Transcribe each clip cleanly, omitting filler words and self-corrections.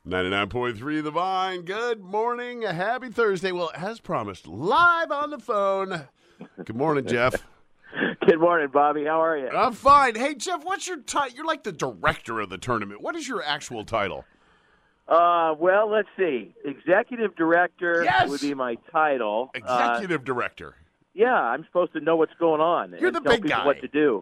99.3 The Vine. Good morning. A happy Thursday. Well, as promised, live on the phone. Good morning, Jeff. Good morning, Bobby. How are you? I'm fine. Hey, Jeff, what's your title? You're like the director of the tournament. What is your actual title? Well, let's see. Executive director Yes! would be my title. Executive director. Yeah, I'm supposed to know what's going on. You're and the tell big people guy. what to do.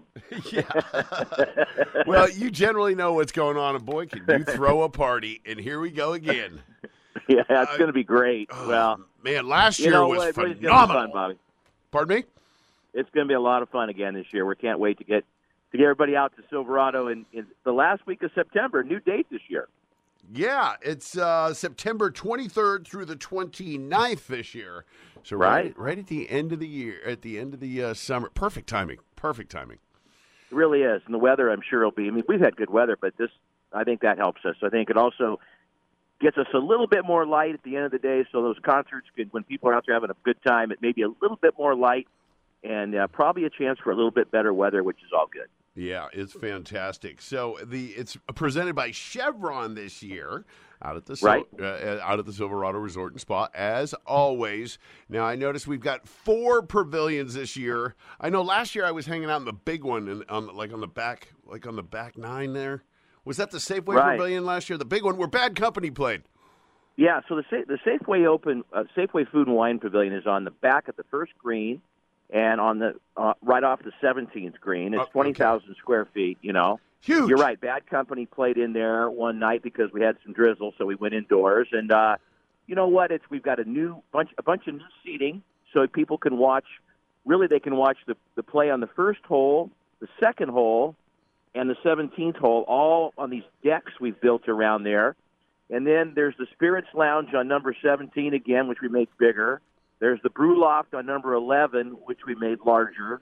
Yeah. Well, you generally know what's going on, and boy, can you throw a party. And here we go again. Yeah, it's going to be great. Well, man, last year was it's gonna be phenomenal. fun, Bobby. Pardon me? It's going to be a lot of fun again this year. We can't wait to get everybody out to Silverado in the last week of September. New date this year. Yeah, it's September 23rd through the 29th this year. So Right at the end of the year, at the end of the summer. Perfect timing. Perfect timing. It really is. And the weather, I'm sure, will be. I mean, we've had good weather, but I think that helps us. I think it also gets us a little bit more light at the end of the day, so those concerts, when people are out there having a good time, it may be a little bit more light and probably a chance for a little bit better weather, which is all good. Yeah, it's fantastic. So it's presented by Chevron this year out at the Silverado Resort and Spa, as always. Now, I noticed we've got 4 pavilions this year. I know last year I was hanging out in the big one, on the back 9 there. Was that the Safeway Pavilion last year? The big one where Bad Company played. Yeah, so the Safeway Food and Wine Pavilion is on the back of the first green. And on the right off the 17th green, it's 20,000 square feet. You know, huge. You're right. Bad Company played in there one night because we had some drizzle, so we went indoors. And you know what? We've got a bunch of new seating, so people can watch. Really, they can watch the play on the first hole, the second hole, and the 17th hole, all on these decks we've built around there. And then there's the Spirits Lounge on number 17 again, which we made bigger. There's the Brew Loft on number 11, which we made larger.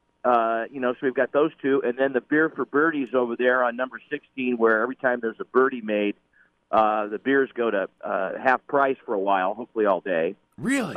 So we've got those two. And then the Beer for Birdies over there on number 16, where every time there's a birdie made, the beers go to half price for a while, hopefully all day. Really?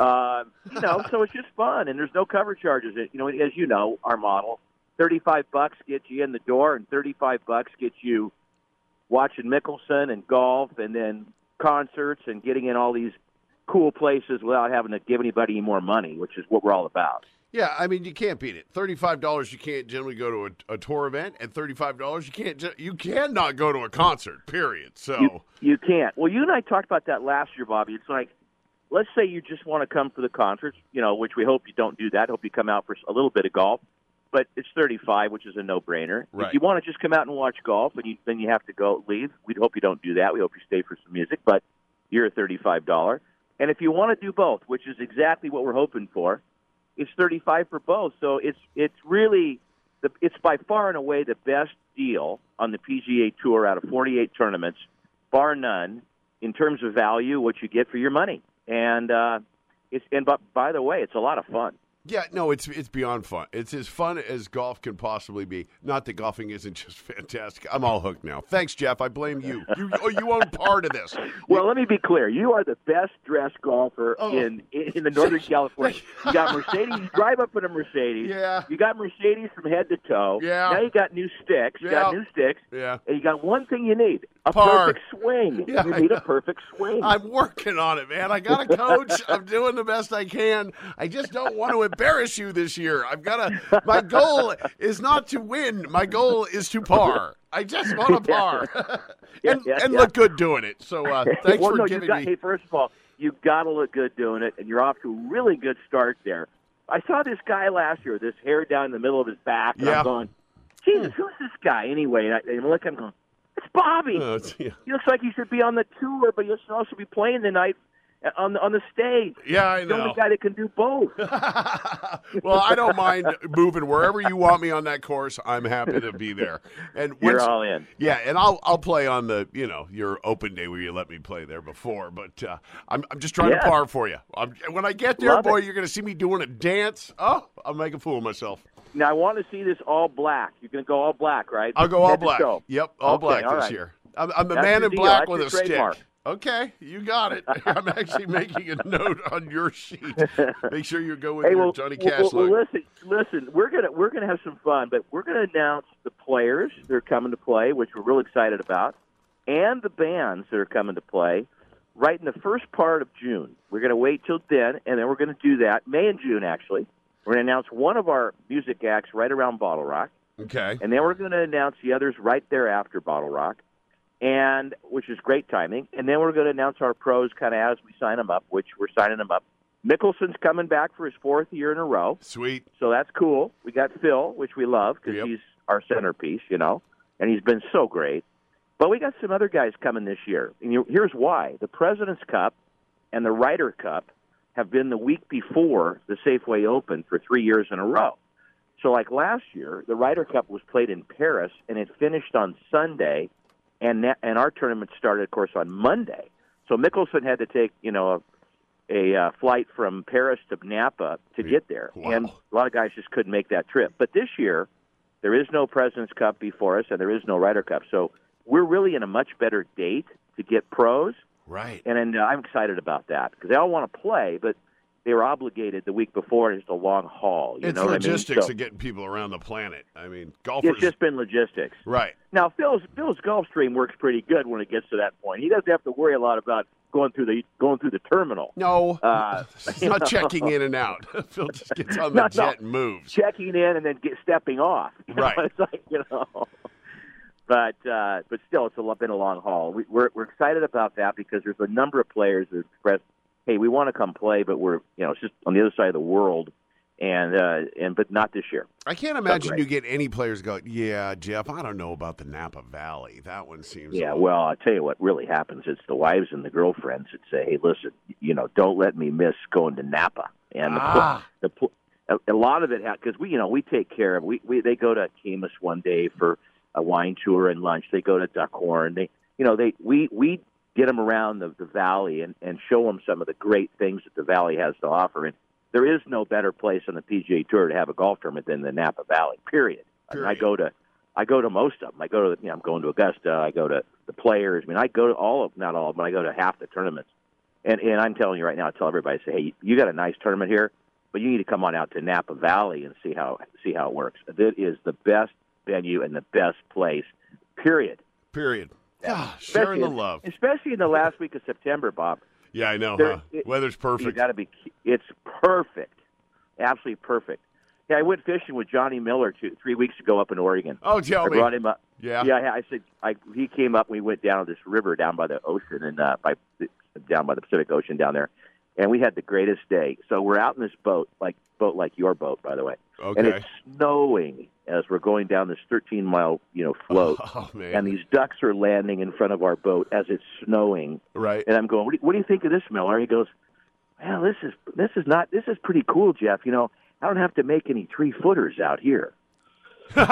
So it's just fun, and there's no cover charges. As you know, our model, $35 gets you in the door, and $35 gets you watching Mickelson and golf, and then concerts and getting in all these cool places without having to give anybody any more money, which is what we're all about. Yeah, I mean, you can't beat it. $35, you can't generally go to a tour event, and $35, you cannot go to a concert, period. So you can't. Well, you and I talked about that last year, Bobby. It's like, let's say you just want to come for the concerts, which we hope you don't do that. Hope you come out for a little bit of golf. But it's $35, which is a no-brainer. Right. If you want to just come out and watch golf, and then you have to leave, we'd hope you don't do that. We hope you stay for some music, but you're a $35. And if you want to do both, which is exactly what we're hoping for, it's $35 for both. So it's really it's by far and away the best deal on the PGA Tour out of 48 tournaments, bar none, in terms of value, what you get for your money. And by the way, it's a lot of fun. Yeah, no, it's beyond fun. It's as fun as golf can possibly be. Not that golfing isn't just fantastic. I'm all hooked now. Thanks, Jeff. I blame you. You own part of this. Well, let me be clear. You are the best dressed golfer in the Northern California. You got Mercedes. You drive up in a Mercedes. Yeah. You got Mercedes from head to toe. Yeah. Now you got new sticks. You got new sticks. Yeah. And you got one thing you need. A Par. perfect swing. Yeah, you need a perfect swing. I'm working on it, man. I got a coach. I'm doing the best I can. I just don't want to embarrass you this year. My goal is not to win. My goal is to par. I just want to par. and look good doing it. So thanks for giving me. Hey, first of all, you've got to look good doing it, and you're off to a really good start there. I saw this guy last year, this hair down the middle of his back, and I'm going, Jesus, who's this guy anyway? And I'm looking, going, it's Bobby. He looks like he should be on the tour, but he should also be playing tonight on the stage. Yeah, I know. The only guy that can do both. Well, I don't mind moving wherever you want me on that course. I'm happy to be there. And you're all in. Yeah, and I'll play on the your open day where you let me play there before. But I'm just trying to par for you. When I get there, boy, you're going to see me doing a dance. Oh, I'll make a fool of myself. Now I want to see this all black. You're going to go all black, right? I'll go all black. Yep, all black this year. I'm the man in black with a stick. Okay, you got it. I'm actually making a note on your sheet. Make sure you go with your Johnny Cash look. Well, listen. We're gonna have some fun, but we're gonna announce the players that are coming to play, which we're real excited about. and the bands that are coming to play right in the first part of June. We're going to wait till then, and then we're going to do that, May and June, actually. We're going to announce one of our music acts right around Bottle Rock. Okay. And then we're going to announce the others right there after Bottle Rock, and which is great timing. And then we're going to announce our pros kind of as we sign them up, which we're signing them up. Mickelson's coming back for his 4th year in a row. Sweet. So that's cool. We got Phil, which we love because he's our centerpiece, and he's been so great. But we got some other guys coming this year. And here's why. The President's Cup and the Ryder Cup have been the week before the Safeway Open for 3 years in a row. So like last year, the Ryder Cup was played in Paris, and it finished on Sunday, and our tournament started, of course, on Monday. So Mickelson had to take, a flight from Paris to Napa to get there. Wow. And a lot of guys just couldn't make that trip. But this year, there is no President's Cup before us, and there is no Ryder Cup. So we're really in a much better date to get pros. Right. And I'm excited about that because they all want to play, but they were obligated the week before, and it's a long haul. It's know logistics what I mean? of getting people around the planet. I mean, golfers. It's just been logistics. Right. Now, Phil's Gulfstream works pretty good when it gets to that point. He doesn't have to worry a lot about going through the terminal. No, he's not checking in and out. Phil just gets on the jet and moves. Checking in and then stepping off. Right. It's like, But still, it's been a long haul. We're excited about that because there's a number of players that expressed, hey, we want to come play, but we're it's just on the other side of the world, but not this year. I can't imagine you get any players go, yeah, Jeff, I don't know about the Napa Valley. That one seems. Yeah, well, I'll tell you what really happens. It's the wives and the girlfriends that say, hey, listen, don't let me miss going to Napa. And a lot of it, because we take care of. They go to Camus one day for a wine tour and lunch. They go to Duckhorn. We get them around the valley and show them some of the great things that the valley has to offer. And there is no better place on the PGA Tour to have a golf tournament than the Napa Valley. Period. I mean, I go to most of them. I go to I'm going to Augusta. I go to the Players. I mean, I go to not all of them, but I go to half the tournaments. And I'm telling you right now, I tell everybody, say, hey, you got a nice tournament here, but you need to come on out to Napa Valley and see how it works. It is the best venue and the best place. Period. Yeah, sharing the love, especially in the last week of September, Bob. Yeah, I know. Weather's perfect. It's perfect, absolutely perfect. Yeah, I went fishing with Johnny Miller 3 weeks ago up in Oregon. Oh, tell me. I brought him up. Yeah. I said he came up. We went down this river down by the ocean and down by the Pacific Ocean down there, and we had the greatest day. So we're out in this boat like your boat, by the way. Okay. And it's snowing as we're going down this 13-mile, float. Oh, man. And these ducks are landing in front of our boat as it's snowing. Right. And I'm going, what do you think of this, Miller? He goes, well, this is pretty cool, Jeff. I don't have to make any 3-footers out here. And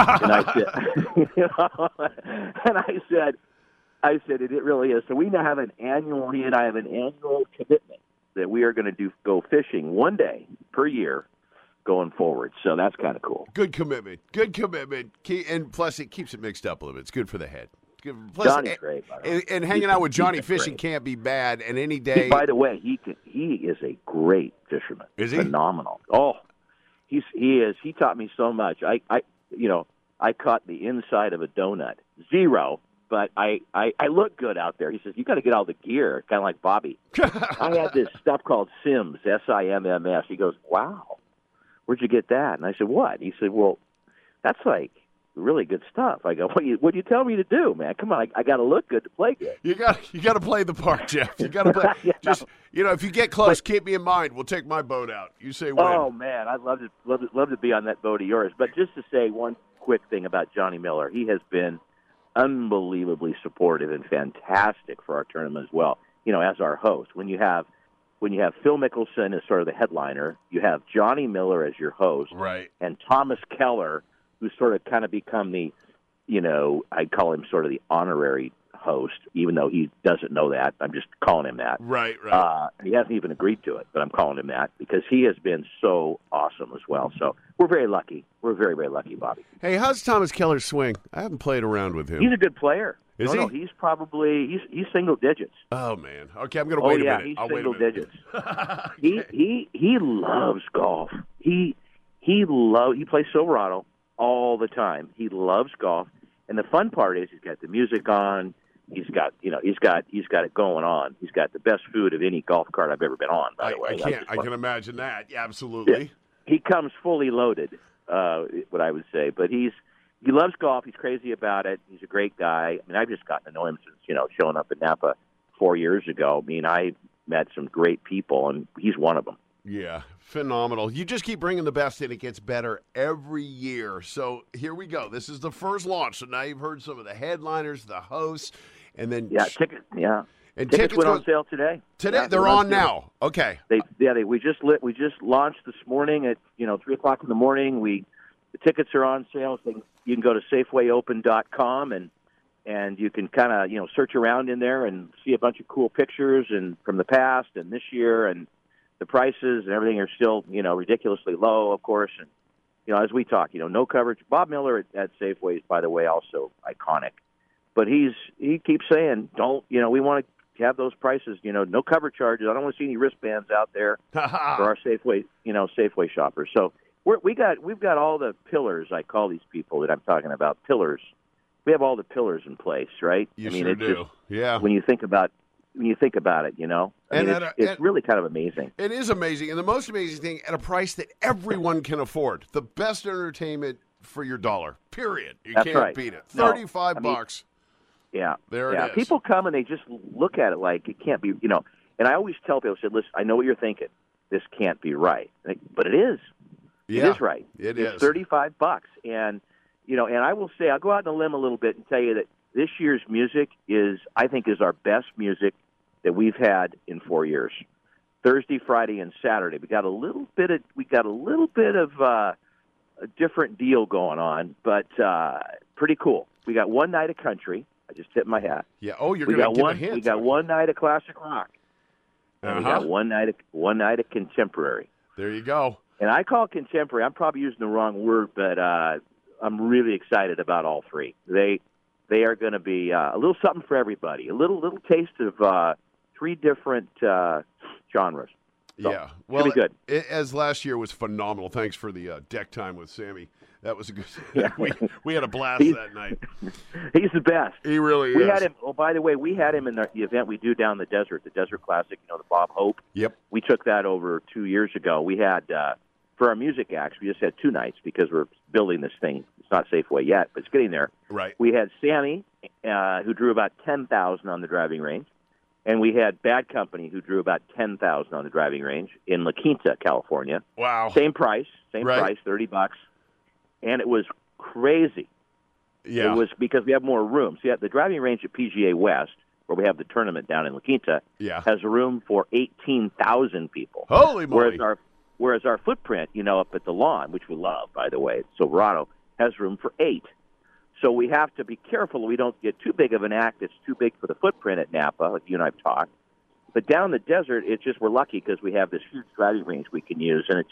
I said, it really is. So we now have he and I have an annual commitment that we are going to go fishing one day per year going forward. So that's kind of cool. Good commitment. And plus, it keeps it mixed up a little bit. It's good for the head. Plus, Johnny's great. And hanging out with Johnny fishing great. Can't be bad. And any day. By the way, he is a great fisherman. Is he? Phenomenal. Oh, he is. He taught me so much. I caught the inside of a donut. 0. But I look good out there. He says, you got to get all the gear, kind of like Bobby. I had this stuff called Sims, SIMMS. He goes, wow, where'd you get that? And I said, what? He said, well, that's like really good stuff. I go, what do you tell me to do, man? Come on, I got to look good to play good. You got to play the part, Jeff. You got to play. Yeah. Just if you get close, keep me in mind. We'll take my boat out. You say when. Oh man, I'd love to be on that boat of yours. But just to say one quick thing about Johnny Miller, he has been unbelievably supportive and fantastic for our tournament as well. As our host, when you have Phil Mickelson as sort of the headliner, you have Johnny Miller as your host, right? And Thomas Keller, who's sort of kind of become the, I'd call him sort of the honorary host, even though he doesn't know that. I'm just calling him that. Right. He hasn't even agreed to it, but I'm calling him that because he has been so awesome as well. So we're very lucky. We're very, very lucky, Bobby. Hey, how's Thomas Keller swing? I haven't played around with him. He's a good player. Is he? No, he's probably he's single digits. Oh man. Okay, I'm going to wait a minute. He's I'll single wait a minute. digits. He loves golf. He plays Silverado all the time. He loves golf, and the fun part is he's got the music on. he's got it going on. He's got the best food of any golf cart I've ever been on. By the way, I can imagine that. Yeah, absolutely. Yeah, he comes fully loaded. What I would say, but he loves golf. He's crazy about it. He's a great guy. I mean, I've just gotten to know him since showing up in Napa 4 years ago. I mean, I met some great people, and he's one of them. Yeah, phenomenal. You just keep bringing the best in. It gets better every year. So here we go. This is the first launch. So now you've heard some of the headliners, the hosts, and then tickets went on sale today. Today they're on now. Okay. We just launched this morning at 3:00 in the morning. The tickets are on sale. So you can go to SafewayOpen.com and you can kind of search around in there and see a bunch of cool pictures and from the past and this year, and the prices and everything are still ridiculously low, of course. And as we talk, no coverage. Bob Miller at Safeway is, by the way, also iconic. But he keeps saying, we want to have those prices, no cover charges. I don't want to see any wristbands out there for our Safeway shoppers. So we've got all the pillars. I call these people that I'm talking about pillars. We have all the pillars in place, right? You sure do. Yeah. When you think about it, it's really kind of amazing. It is amazing, and the most amazing thing, at a price that everyone can afford. The best entertainment for your dollar. Period. You can't beat it. $35. Yeah. There it is. People come and they just look at it like it can't be, And I always tell people, I said, listen, I know what you're thinking. This can't be right, but it is. Yeah, it is right. It's $35, and and I will say, I'll go out on a limb a little bit and tell you that this year's music is our best music that we've had in 4 years. Thursday, Friday, and Saturday. We got a little bit of a different deal going on, but pretty cool. We got one night of country. I just tipped my hat. Yeah. Oh, you're going to give a hint. We got one night of classic rock. And we got one night of contemporary. There you go. And I call contemporary. I'm probably using the wrong word, but I'm really excited about all three. They are going to be a little something for everybody. A little taste of three different genres. So, yeah, well, good. As last year was phenomenal. Thanks for the deck time with Sammy. That was a good. we had a blast that night. He's the best. He really is. We had him. Oh, by the way, we had him in the event we do down the Desert Classic. The Bob Hope. Yep. We took that over 2 years ago. We had for our music acts. We just had 2 nights because we're building this thing. It's not Safeway yet, but it's getting there. Right. We had Sammy, who drew about 10,000 on the driving range. And we had Bad Company, who drew about 10,000 on the driving range in La Quinta, California. Wow. Same price, $30. And it was crazy. Yeah. It was because we have more room. So the driving range at PGA West, where we have the tournament down in La Quinta, has room for 18,000 people. Holy moly. Whereas our footprint, up at the lawn, which we love, by the way, Silverado, has room for 8. So we have to be careful we don't get too big of an act that's too big for the footprint at Napa, like you and I have talked. But down the desert, we're lucky because we have this huge driving range we can use, and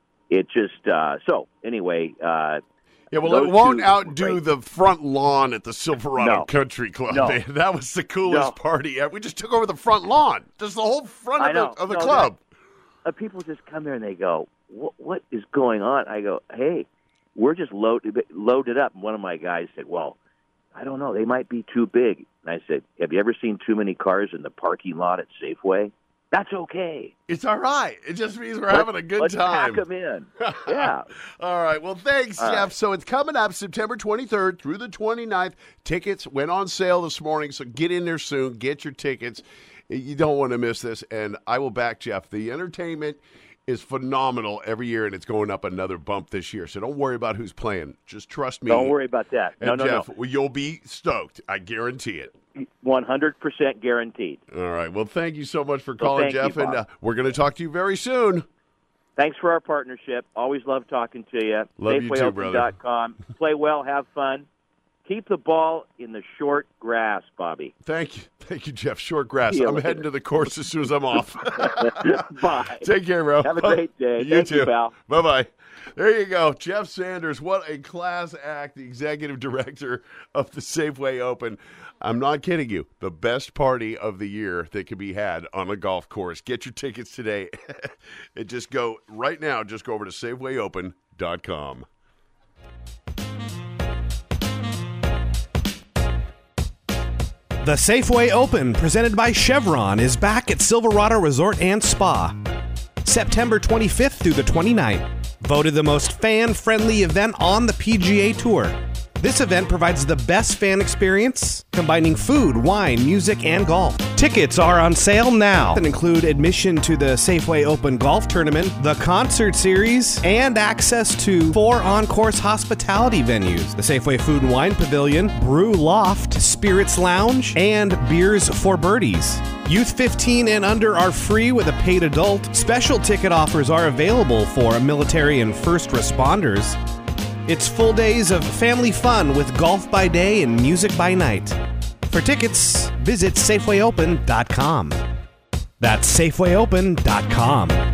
so anyway. It won't outdo the front lawn at the Silverado Country Club. No. Man, that was the coolest party. We just took over the front lawn, just the whole front of the club. People just come there and they go, "What is going on?" I go, "Hey, we're just loaded up." And one of my guys said, "Well, I don't know. They might be too big." And I said, "Have you ever seen too many cars in the parking lot at Safeway?" That's okay. It's all right. It just means we're having a good time. Let's pack them in. Yeah. All right. Well, thanks, Jeff. So it's coming up September 23rd through the 29th. Tickets went on sale this morning, so get in there soon. Get your tickets. You don't want to miss this, and I will back Jeff. The entertainment is phenomenal every year, and it's going up another bump this year. So don't worry about who's playing. Just trust me. Don't worry about that. And Jeff, you'll be stoked. I guarantee it. 100% guaranteed. All right. Well, thank you so much for calling, Jeff, and we're going to talk to you very soon. Thanks for our partnership. Always love talking to you. Love you too, brother. Play well, have fun. Keep the ball in the short grass, Bobby. Thank you, Jeff. Short grass. I'm heading to the course as soon as I'm off. Bye. Take care, bro. Have a great day. You too. Pal. Bye-bye. There you go. Jeff Sanders, what a class act, the executive director of the Safeway Open. I'm not kidding you. The best party of the year that can be had on a golf course. Get your tickets today. And just go over to SafewayOpen.com. The Safeway Open, presented by Chevron, is back at Silverado Resort and Spa, September 25th through the 29th. Voted the most fan-friendly event on the PGA Tour. This event provides the best fan experience, combining food, wine, music, and golf. Tickets are on sale now and include admission to the Safeway Open Golf Tournament, the concert series, and access to 4 on-course hospitality venues: the Safeway Food and Wine Pavilion, Brew Loft, Spirits Lounge, and Beers for Birdies. Youth 15 and under are free with a paid adult. Special ticket offers are available for military and first responders. It's full days of family fun with golf by day and music by night. For tickets, visit SafewayOpen.com. That's SafewayOpen.com.